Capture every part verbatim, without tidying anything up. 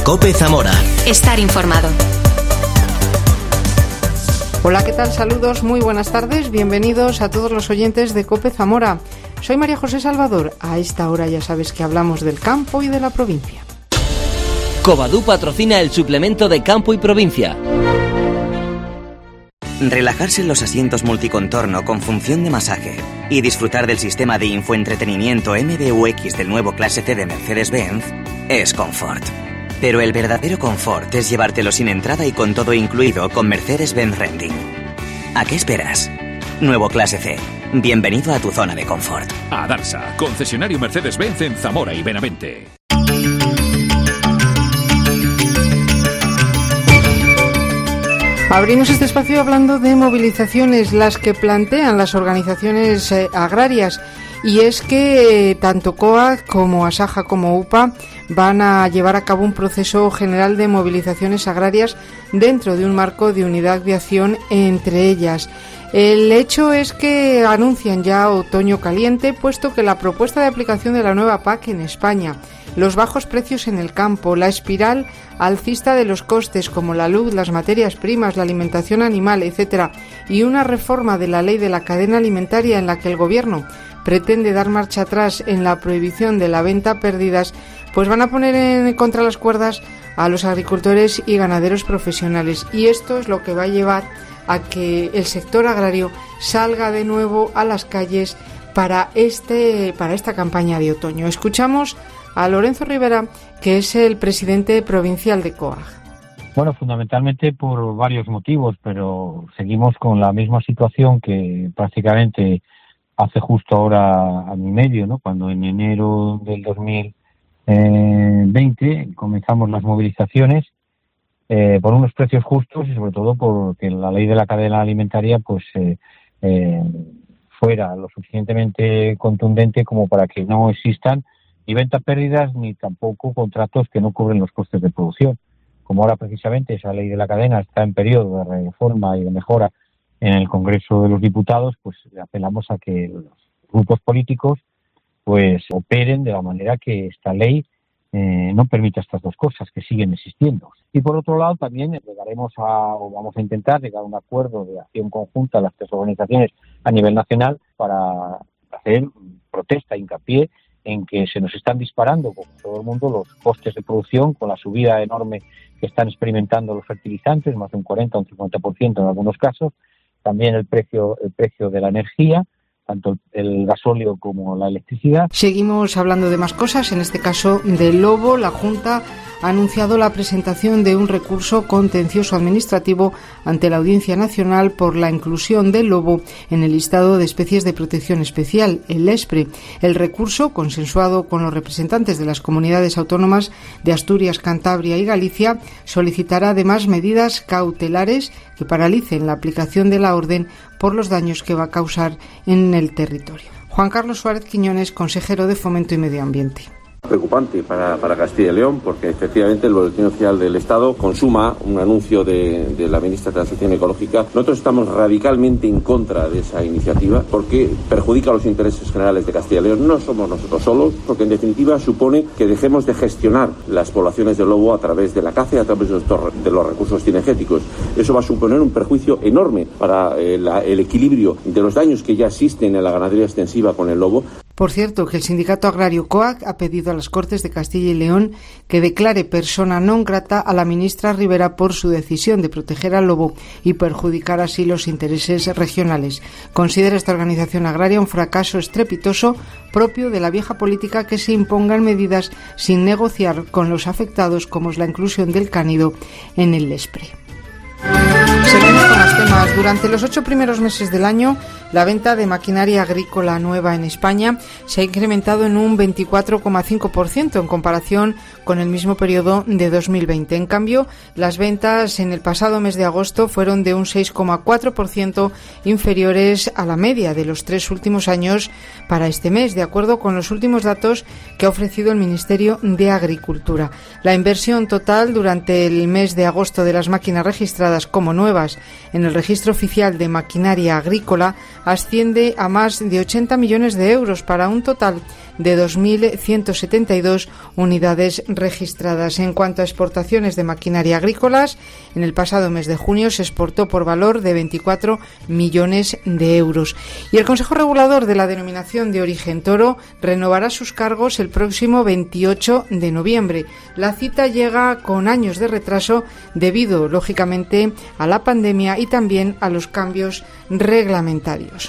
COPE Zamora. Estar informado. Hola, ¿qué tal? Saludos, muy buenas tardes. Bienvenidos a todos los oyentes de COPE Zamora. Soy María José Salvador. A esta hora ya sabes que hablamos del campo y de la provincia. Covadú patrocina el suplemento de Campo y Provincia. Relajarse en los asientos multicontorno con función de masaje y disfrutar del sistema de infoentretenimiento M B U X del nuevo Clase C de Mercedes-Benz es confort. Pero el verdadero confort es llevártelo sin entrada y con todo incluido con Mercedes-Benz Renting. ¿A qué esperas? Nuevo Clase C. Bienvenido a tu zona de confort. A Darsa, concesionario Mercedes-Benz en Zamora y Benavente. Abrimos este espacio hablando de movilizaciones, las que plantean las organizaciones eh, agrarias. Y es que eh, tanto COAG como ASAJA como UPA van a llevar a cabo un proceso general de movilizaciones agrarias dentro de un marco de unidad de acción entre ellas. El hecho es que anuncian ya otoño caliente, puesto que la propuesta de aplicación de la nueva P A C en España, los bajos precios en el campo, la espiral alcista de los costes como la luz, las materias primas, la alimentación animal, etcétera, y una reforma de la ley de la cadena alimentaria en la que el Gobierno pretende dar marcha atrás en la prohibición de la venta a pérdidas, pues van a poner en contra las cuerdas a los agricultores y ganaderos profesionales. Y esto es lo que va a llevar a que el sector agrario salga de nuevo a las calles para este para esta campaña de otoño. Escuchamos a Lorenzo Rivera, que es el presidente provincial de COAG. Bueno, fundamentalmente por varios motivos, pero seguimos con la misma situación que prácticamente hace justo ahora año y medio, ¿no? Cuando en enero del dos mil veinte comenzamos las movilizaciones eh, por unos precios justos y sobre todo porque la ley de la cadena alimentaria pues eh, eh, fuera lo suficientemente contundente como para que no existan ni venta pérdidas ni tampoco contratos que no cubren los costes de producción. Como ahora precisamente esa ley de la cadena está en periodo de reforma y de mejora en el Congreso de los Diputados, pues apelamos a que los grupos políticos pues operen de la manera que esta ley eh, no permita estas dos cosas que siguen existiendo. Y por otro lado también llegaremos a, o vamos a intentar llegar a un acuerdo de acción conjunta a las tres organizaciones a nivel nacional para hacer protesta, hincapié en que se nos están disparando, como todo el mundo, los costes de producción con la subida enorme que están experimentando los fertilizantes, más de un cuarenta o un cincuenta por ciento en algunos casos, también el precio el precio de la energía, tanto el gasóleo como la electricidad. Seguimos hablando de más cosas, en este caso del lobo. La Junta ha anunciado la presentación de un recurso contencioso administrativo ante la Audiencia Nacional por la inclusión del lobo en el listado de especies de protección especial, el ESPRE. El recurso, consensuado con los representantes de las comunidades autónomas de Asturias, Cantabria y Galicia, solicitará además medidas cautelares que paralicen la aplicación de la orden por los daños que va a causar en el territorio. Juan Carlos Suárez Quiñones, consejero de Fomento y Medio Ambiente. Preocupante para, para Castilla y León, porque efectivamente el Boletín Oficial del Estado consuma un anuncio de, de la ministra de Transición Ecológica. Nosotros estamos radicalmente en contra de esa iniciativa porque perjudica los intereses generales de Castilla y León. No somos nosotros solos, porque en definitiva supone que dejemos de gestionar las poblaciones de lobo a través de la caza y a través de los, de los recursos cinegéticos. Eso va a suponer un perjuicio enorme para eh, la, el equilibrio de los daños que ya existen en la ganadería extensiva con el lobo. Por cierto, que el sindicato agrario COAG ha pedido a las Cortes de Castilla y León que declare persona non grata a la ministra Rivera por su decisión de proteger al lobo y perjudicar así los intereses regionales. Considera esta organización agraria un fracaso estrepitoso propio de la vieja política que se impongan medidas sin negociar con los afectados, como es la inclusión del cánido en el ESPRE. Seguimos con los temas. Durante los ocho primeros meses del año, la venta de maquinaria agrícola nueva en España se ha incrementado en un veinticuatro coma cinco por ciento en comparación con el mismo periodo de dos mil veinte. En cambio, las ventas en el pasado mes de agosto fueron de un seis coma cuatro por ciento inferiores a la media de los tres últimos años para este mes, de acuerdo con los últimos datos que ha ofrecido el Ministerio de Agricultura. La inversión total durante el mes de agosto de las máquinas registradas como nuevas en el registro oficial de maquinaria agrícola asciende a más de ochenta millones de euros para un total de dos mil ciento setenta y dos unidades registradas. En cuanto a exportaciones de maquinaria agrícolas, en el pasado mes de junio se exportó por valor de veinticuatro millones de euros. Y el Consejo Regulador de la Denominación de Origen Toro renovará sus cargos el próximo veintiocho de noviembre. La cita llega con años de retraso debido, lógicamente, a la pandemia y también a los cambios reglamentarios.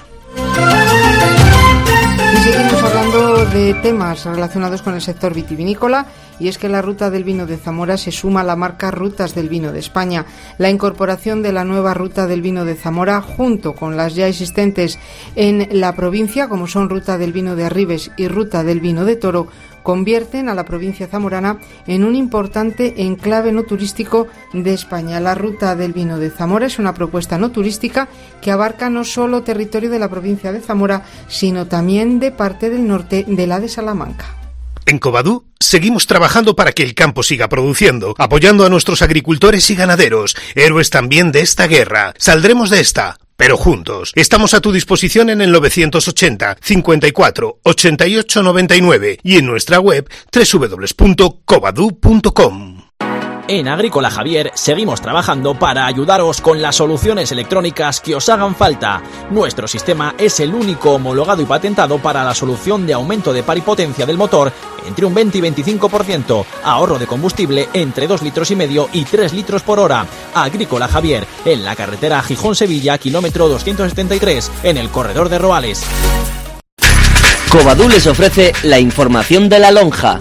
Y seguimos hablando de temas relacionados con el sector vitivinícola, y es que la Ruta del Vino de Zamora se suma a la marca Rutas del Vino de España. La incorporación de la nueva Ruta del Vino de Zamora, junto con las ya existentes en la provincia, como son Ruta del Vino de Arribes y Ruta del Vino de Toro, convierten a la provincia zamorana en un importante enclave no turístico de España. La Ruta del Vino de Zamora es una propuesta no turística que abarca no solo territorio de la provincia de Zamora, sino también de parte del norte de la de Salamanca. En Covadú seguimos trabajando para que el campo siga produciendo, apoyando a nuestros agricultores y ganaderos, héroes también de esta guerra. Saldremos de esta, pero juntos. Estamos a tu disposición en el novecientos ochenta, cincuenta y cuatro, ochenta y ocho, noventa y nueve y en nuestra web doble u doble u doble u punto covadú punto com. En Agrícola Javier seguimos trabajando para ayudaros con las soluciones electrónicas que os hagan falta. Nuestro sistema es el único homologado y patentado para la solución de aumento de par y potencia del motor entre un veinte y veinticinco por ciento, ahorro de combustible entre dos litros y medio y tres litros por hora. Agrícola Javier, en la carretera Gijón-Sevilla, kilómetro doscientos setenta y tres, en el corredor de Roales. Covadú les ofrece la información de la lonja.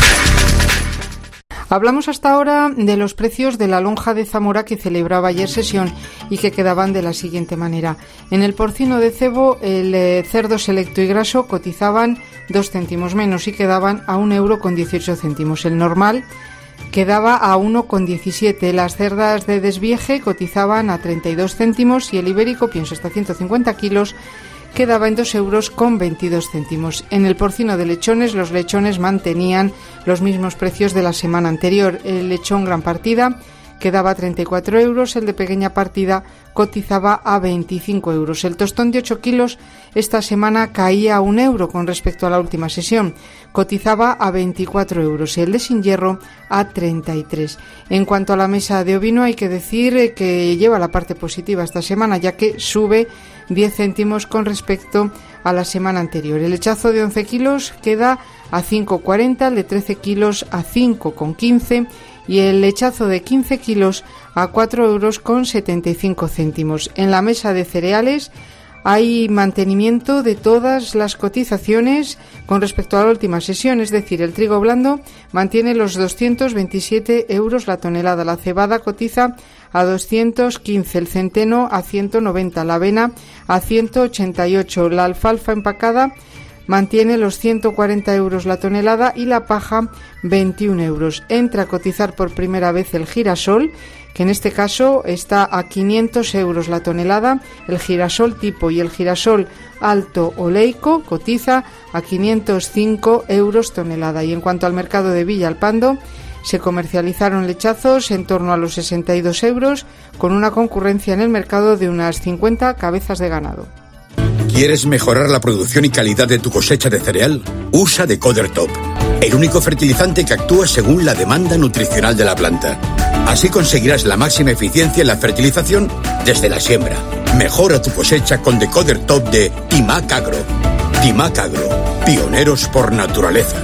Hablamos hasta ahora de los precios de la lonja de Zamora que celebraba ayer sesión y que quedaban de la siguiente manera. En el porcino de cebo, el eh, cerdo selecto y graso cotizaban dos céntimos menos y quedaban a un euro con dieciocho céntimos. El normal quedaba a uno con diecisiete. Las cerdas de desvieje cotizaban a treinta y dos céntimos y el ibérico, pienso hasta ciento cincuenta kilos, quedaba en dos euros con veintidós céntimos. En el porcino de lechones, los lechones mantenían los mismos precios de la semana anterior. El lechón gran partida quedaba a treinta y cuatro euros, el de pequeña partida cotizaba a veinticinco euros. El tostón de ocho kilos esta semana caía a un euro con respecto a la última sesión, cotizaba a veinticuatro euros y el de sin hierro a treinta y tres. En cuanto a la mesa de ovino, hay que decir que lleva la parte positiva esta semana, ya que sube diez céntimos con respecto a la semana anterior. El lechazo de once kilos queda a cinco cuarenta, el de trece kilos a cinco quince y el lechazo de quince kilos a cuatro euros con setenta y cinco céntimos. En la mesa de cereales hay mantenimiento de todas las cotizaciones con respecto a la última sesión, es decir, el trigo blando mantiene los doscientos veintisiete euros la tonelada, la cebada cotiza a doscientos quince, el centeno a ciento noventa, la avena a ciento ochenta y ocho, la alfalfa empacada mantiene los ciento cuarenta euros la tonelada y la paja veintiún euros. Entra a cotizar por primera vez el girasol, que en este caso está a quinientos euros la tonelada. El girasol tipo y el girasol alto oleico cotiza a quinientos cinco euros tonelada. Y en cuanto al mercado de Villalpando, se comercializaron lechazos en torno a los sesenta y dos euros, con una concurrencia en el mercado de unas cincuenta cabezas de ganado. ¿Quieres mejorar la producción y calidad de tu cosecha de cereal? Usa Decoder Top, el único fertilizante que actúa según la demanda nutricional de la planta. Así conseguirás la máxima eficiencia en la fertilización desde la siembra. Mejora tu cosecha con Decoder Top de Timac Agro. Timac Agro, pioneros por naturaleza.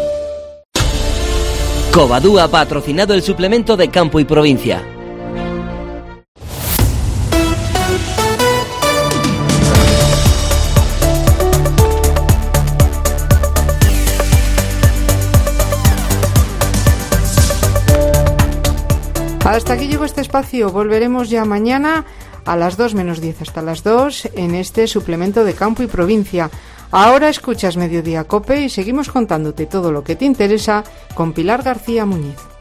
Covadú ha patrocinado el suplemento de Campo y Provincia. Hasta aquí llegó este espacio. Volveremos ya mañana a las dos menos diez hasta las dos en este suplemento de Campo y Provincia. Ahora escuchas Mediodía Cope y seguimos contándote todo lo que te interesa con Pilar García Muñiz.